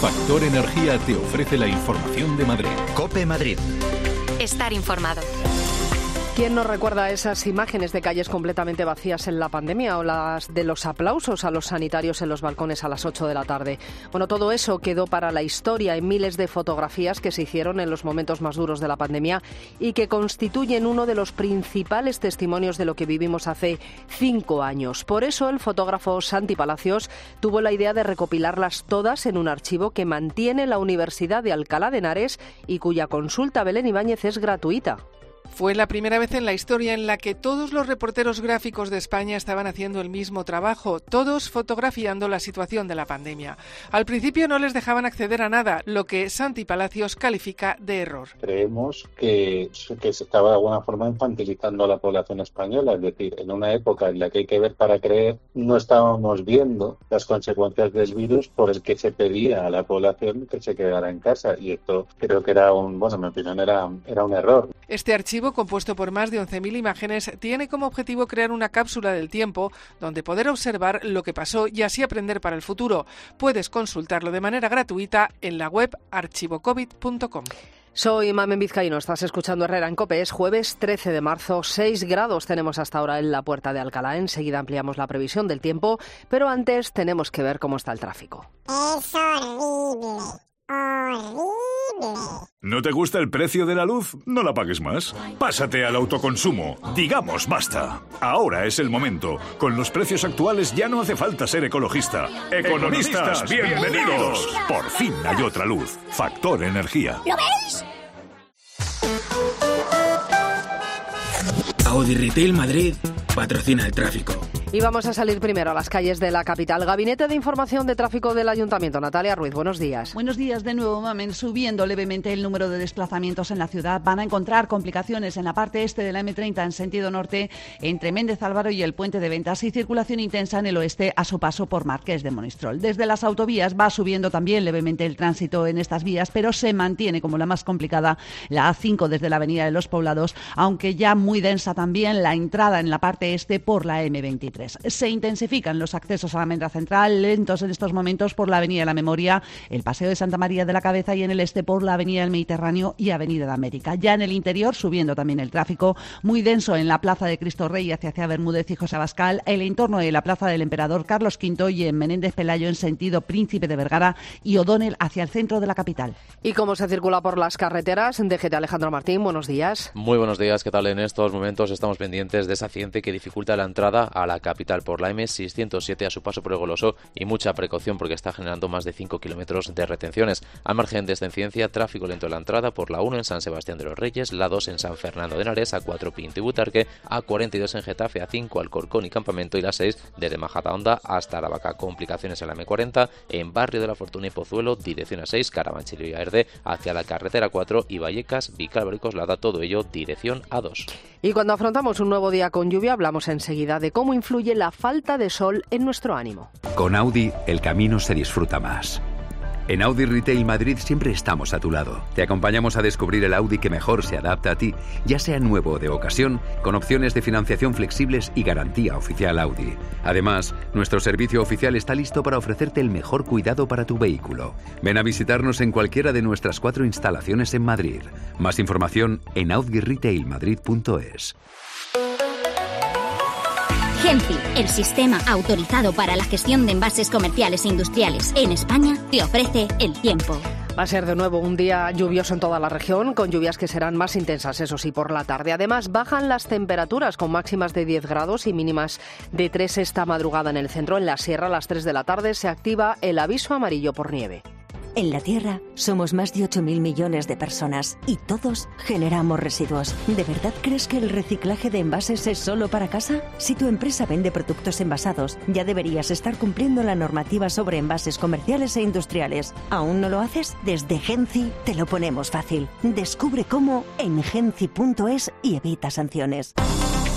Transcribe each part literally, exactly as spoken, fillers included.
Factor Energía te ofrece la información de Madrid. COPE Madrid. Estar informado. ¿Quién nos recuerda esas imágenes de calles completamente vacías en la pandemia o las de los aplausos a los sanitarios en los balcones a las ocho de la tarde? Bueno, todo eso quedó para la historia en miles de fotografías que se hicieron en los momentos más duros de la pandemia y que constituyen uno de los principales testimonios de lo que vivimos hace cinco años. Por eso el fotógrafo Santi Palacios tuvo la idea de recopilarlas todas en un archivo que mantiene la Universidad de Alcalá de Henares y cuya consulta, Belén Ibáñez, es gratuita. Fue la primera vez en la historia en la que todos los reporteros gráficos de España estaban haciendo el mismo trabajo, todos fotografiando la situación de la pandemia. Al principio no les dejaban acceder a nada, lo que Santi Palacios califica de error. Creemos que, que se estaba de alguna forma infantilizando a la población española, es decir, en una época en la que hay que ver para creer, no estábamos viendo las consecuencias del virus por el que se pedía a la población que se quedara en casa, y esto creo que era un, bueno, en mi opinión era, era un error. Este archivo, compuesto por más de once mil imágenes, tiene como objetivo crear una cápsula del tiempo donde poder observar lo que pasó y así aprender para el futuro. Puedes consultarlo de manera gratuita en la web archivo covid punto com. Soy Mamen Vizcaíno, estás escuchando Herrera en COPE. Es jueves trece de marzo, seis grados tenemos hasta ahora en la Puerta de Alcalá. Enseguida ampliamos la previsión del tiempo, pero antes tenemos que ver cómo está el tráfico. Es horrible, horrible. ¿No te gusta el precio de la luz? No la pagues más. Pásate al autoconsumo. Digamos basta. Ahora es el momento. Con los precios actuales ya no hace falta ser ecologista. ¡Economistas, bienvenidos! Por fin hay otra luz. Factor Energía. ¿Lo veis? Audi Retail Madrid patrocina el tráfico. Y vamos a salir primero a las calles de la capital. Gabinete de Información de Tráfico del Ayuntamiento. Natalia Ruiz, buenos días. Buenos días de nuevo, Mamen. Subiendo levemente el número de desplazamientos en la ciudad, van a encontrar complicaciones en la parte este de la eme treinta en sentido norte, entre Méndez Álvaro y el Puente de Ventas, y circulación intensa en el oeste a su paso por Marqués de Monistrol. Desde las autovías va subiendo también levemente el tránsito en estas vías, pero se mantiene como la más complicada la A cinco desde la Avenida de los Poblados, aunque ya muy densa también la entrada en la parte este por la eme veintitrés. Se intensifican los accesos a la Almendra Central, lentos en estos momentos por la Avenida de la Memoria, el Paseo de Santa María de la Cabeza, y en el este por la Avenida del Mediterráneo y Avenida de América. Ya en el interior, subiendo también el tráfico, muy denso en la Plaza de Cristo Rey hacia, hacia Bermúdez y José Abascal, el entorno de la Plaza del Emperador Carlos quinto y en Menéndez Pelayo en sentido Príncipe de Vergara y O'Donnell hacia el centro de la capital. ¿Y cómo se circula por las carreteras? D G T Alejandro Martín, buenos días. Muy buenos días, ¿qué tal? En estos momentos estamos pendientes de ese accidente que dificulta la entrada a la capital por la eme seiscientos siete a su paso por el Golosó, y mucha precaución porque está generando más de cinco kilómetros de retenciones. Al margen de esta incidencia, tráfico lento en la entrada por la uno en San Sebastián de los Reyes, la dos en San Fernando de Henares, A cuatro Pinto y Butarque, A cuarenta y dos en Getafe, A cinco Alcorcón y Campamento, y la seis desde Majadahonda hasta Aravaca. Complicaciones en la eme cuarenta en Barrio de la Fortuna y Pozuelo, dirección A seis, Carabanchel y Aerde, hacia la carretera cuatro y Vallecas, Vicálvaro y Coslada, todo ello dirección A dos. Y cuando afrontamos un nuevo día con lluvia, hablamos enseguida de cómo influye la falta de sol en nuestro ánimo. Con Audi, el camino se disfruta más. En Audi Retail Madrid siempre estamos a tu lado. Te acompañamos a descubrir el Audi que mejor se adapta a ti, ya sea nuevo o de ocasión, con opciones de financiación flexibles y garantía oficial Audi. Además, nuestro servicio oficial está listo para ofrecerte el mejor cuidado para tu vehículo. Ven a visitarnos en cualquiera de nuestras cuatro instalaciones en Madrid. Más información en audi retail madrid punto es. Genci, el sistema autorizado para la gestión de envases comerciales e industriales en España, te ofrece el tiempo. Va a ser de nuevo un día lluvioso en toda la región, con lluvias que serán más intensas, eso sí, por la tarde. Además, bajan las temperaturas con máximas de diez grados y mínimas de tres esta madrugada en el centro. En la sierra, a las tres de la tarde, se activa el aviso amarillo por nieve. En la Tierra somos más de ocho mil millones de personas y todos generamos residuos. ¿De verdad crees que el reciclaje de envases es solo para casa? Si tu empresa vende productos envasados, ya deberías estar cumpliendo la normativa sobre envases comerciales e industriales. ¿Aún no lo haces? Desde Genci te lo ponemos fácil. Descubre cómo en genci punto es y evita sanciones.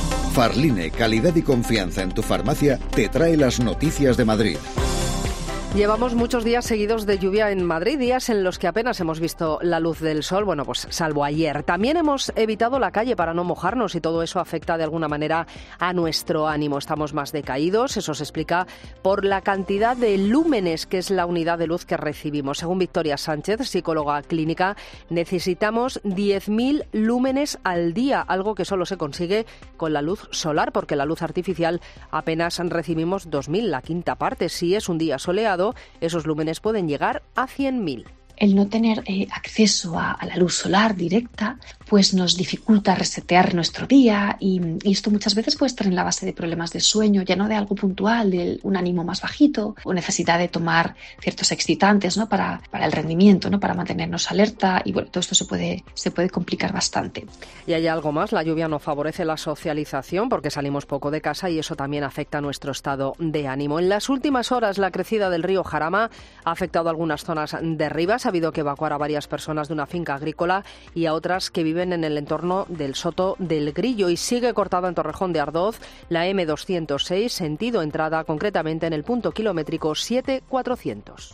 Farline, calidad y confianza en tu farmacia, te trae las noticias de Madrid. Llevamos muchos días seguidos de lluvia en Madrid, días en los que apenas hemos visto la luz del sol, bueno, pues salvo ayer. También hemos evitado la calle para no mojarnos y todo eso afecta de alguna manera a nuestro ánimo. Estamos más decaídos, eso se explica por la cantidad de lúmenes, que es la unidad de luz que recibimos. Según Victoria Sánchez, psicóloga clínica, necesitamos diez mil lúmenes al día, algo que solo se consigue con la luz solar, porque la luz artificial apenas recibimos dos mil, la quinta parte. Si es un día soleado, esos lúmenes pueden llegar a cien mil. El no tener eh, acceso a, a la luz solar directa pues nos dificulta resetear nuestro día y, y esto muchas veces puede estar en la base de problemas de sueño, ya no de algo puntual, de un ánimo más bajito o necesidad de tomar ciertos excitantes, ¿no? para, para el rendimiento, ¿no? Para mantenernos alerta y bueno, todo esto se puede, se puede complicar bastante. Y hay algo más, la lluvia no favorece la socialización porque salimos poco de casa y eso también afecta a nuestro estado de ánimo. En las últimas horas la crecida del río Jarama ha afectado a algunas zonas de Rivas. Ha habido que evacuar a varias personas de una finca agrícola y a otras que viven en el entorno del Soto del Grillo, y sigue cortada en Torrejón de Ardoz la eme doscientos seis, sentido entrada, concretamente en el punto kilométrico siete cuatrocientos.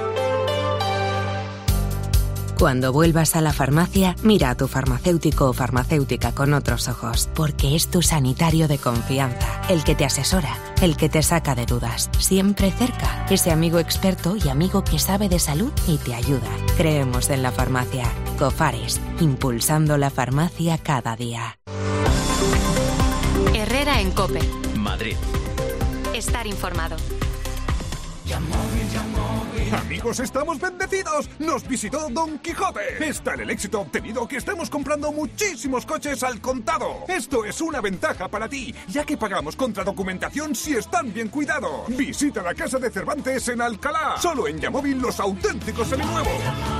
Cuando vuelvas a la farmacia, mira a tu farmacéutico o farmacéutica con otros ojos, porque es tu sanitario de confianza, el que te asesora, el que te saca de dudas, siempre cerca, ese amigo experto y amigo que sabe de salud y te ayuda. Creemos en la farmacia. Cofares, impulsando la farmacia cada día. Herrera en COPE. Madrid. Estar informado. Amigos, estamos bendecidos. Nos visitó Don Quijote. Es tal el éxito obtenido que estamos comprando muchísimos coches al contado. Esto es una ventaja para ti, ya que pagamos contra documentación si están bien cuidados. Visita la casa de Cervantes en Alcalá. Solo en Yamóvil los auténticos seminuevos.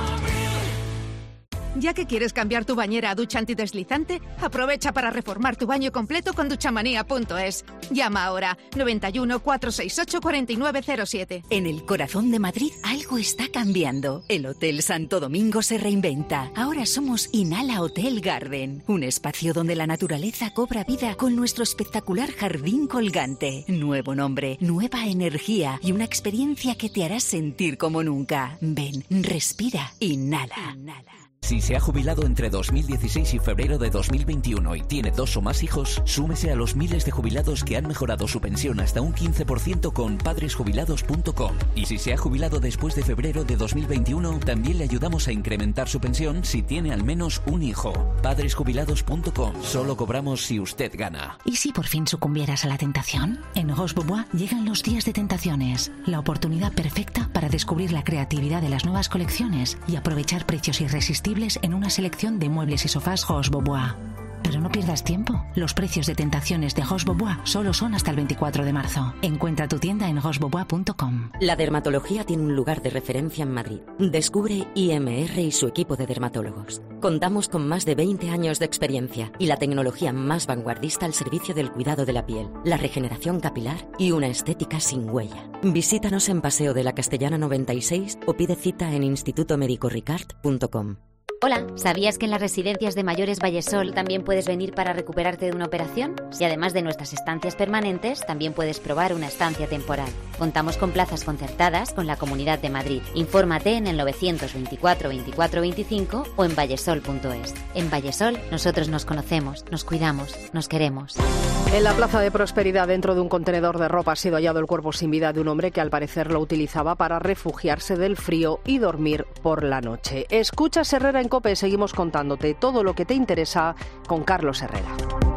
Ya que quieres cambiar tu bañera a ducha antideslizante, aprovecha para reformar tu baño completo con duchamanía punto es. Llama ahora noventa y uno, cuatrocientos sesenta y ocho, cuarenta y nueve cero siete. En el corazón de Madrid algo está cambiando. El Hotel Santo Domingo se reinventa. Ahora somos Inhala Hotel Garden, un espacio donde la naturaleza cobra vida con nuestro espectacular jardín colgante. Nuevo nombre, nueva energía y una experiencia que te hará sentir como nunca. Ven, respira, inhala. Inhala. Si se ha jubilado entre dos mil dieciséis y febrero de dos mil veintiuno y tiene dos o más hijos, súmese a los miles de jubilados que han mejorado su pensión hasta un quince por ciento con padres jubilados punto com. Y si se ha jubilado después de febrero de dos mil veintiuno, también le ayudamos a incrementar su pensión si tiene al menos un hijo. padres jubilados punto com. Solo cobramos si usted gana. ¿Y si por fin sucumbieras a la tentación? En Roche Bobois llegan los días de tentaciones, la oportunidad perfecta para descubrir la creatividad de las nuevas colecciones y aprovechar precios irresistibles en una selección de muebles y sofás Roche Bobois. Pero no pierdas tiempo. Los precios de tentaciones de Roche Bobois solo son hasta el veinticuatro de marzo. Encuentra tu tienda en roche bobois punto com. La dermatología tiene un lugar de referencia en Madrid. Descubre I M R y su equipo de dermatólogos. Contamos con más de veinte años de experiencia y la tecnología más vanguardista al servicio del cuidado de la piel, la regeneración capilar y una estética sin huella. Visítanos en Paseo de la Castellana noventa y seis o pide cita en instituto médico ricard punto com. Hola, ¿sabías que en las residencias de mayores Vallesol también puedes venir para recuperarte de una operación? Y además de nuestras estancias permanentes, también puedes probar una estancia temporal. Contamos con plazas concertadas con la Comunidad de Madrid. Infórmate en el novecientos veinticuatro veinticuatro veinticinco o en vallesol punto es. En Vallesol nosotros nos conocemos, nos cuidamos, nos queremos. En la Plaza de Prosperidad, dentro de un contenedor de ropa, ha sido hallado el cuerpo sin vida de un hombre que al parecer lo utilizaba para refugiarse del frío y dormir por la noche. Escuchas Herrera en COPE, seguimos contándote todo lo que te interesa con Carlos Herrera.